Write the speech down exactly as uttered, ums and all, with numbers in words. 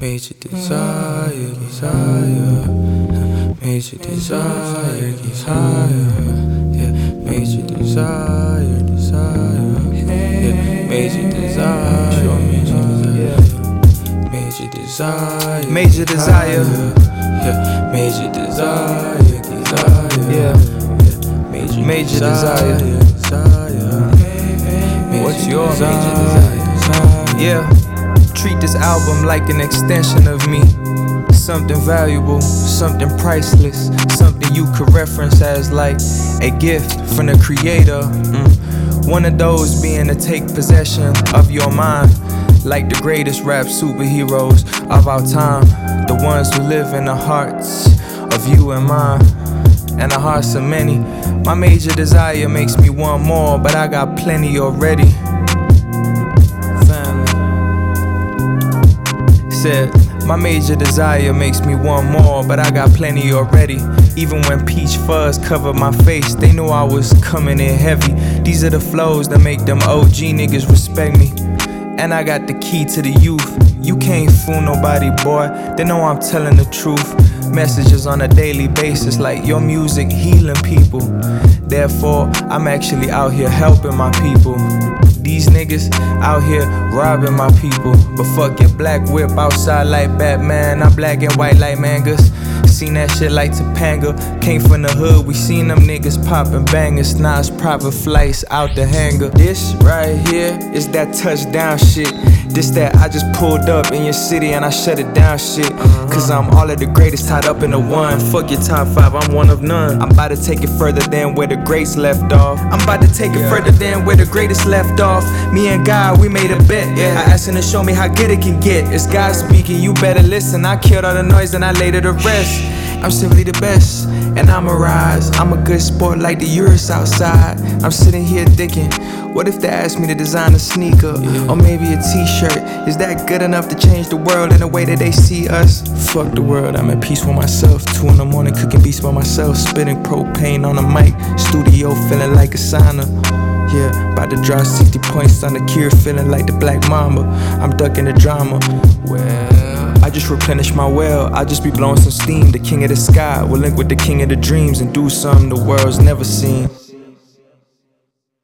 Major desire, desire. Major desire, desire. Yeah, major desire, desire. Yeah, major desire, major desire, Major desire. Yeah, major desire, desire. Yeah, Major, major desire, desire. desire. What's your desire, major desire? desire? Yeah, treat this album like an extension of me. Something valuable, something priceless, something you could reference as like a gift from the creator. Mm. One of those being to take possession of your mind, like the greatest rap superheroes of our time, the ones who live in the hearts of you and mine, and the hearts of many. My major desire makes me want more, but I got plenty already. Family. Said, my major desire makes me want more, but I got plenty already. Even when peach fuzz covered my face, they knew I was coming in heavy. These are the flows that make them O G niggas respect me. And I got the key to the youth. You can't fool nobody, boy. They know I'm telling the truth. Messages on a daily basis, like your music healing people. Therefore, I'm actually out here helping my people. These niggas out here robbing my people. But fuck your black whip outside like Batman. I'm black and white like mangas. Seen that shit like Topanga. Came from the hood, we seen them niggas popping bangers. Now it's private flights out the hangar. This right here is that touchdown shit. This that I just pulled up in your city and I shut it down shit. Cause I'm all of the greatest tied up in the one. Fuck your top five, I'm one of none. I'm about to take it further than where the greats left off. I'm about to take it further than where the greatest left off. Me and God, we made a bet, yeah. I asked him to show me how good it can get. It's God speaking, you better listen. I killed all the noise and I laid it to rest. I'm simply the best, and I'ma rise. I'm a good sport like the Urus outside. I'm sitting here thinking, what if they asked me to design a sneaker, yeah, or maybe a t-shirt? Is that good enough to change the world in the way that they see us? Fuck the world, I'm at peace with myself. Two in the morning cooking beats by myself. Spitting propane on the mic, studio feeling like a sauna. Yeah, about to draw sixty points on the cure, feeling like the Black Mamba. I'm ducking the drama. Well, I just replenish my well. I'll just be blowing some steam. The king of the sky will link with the king of the dreams and do something the world's never seen.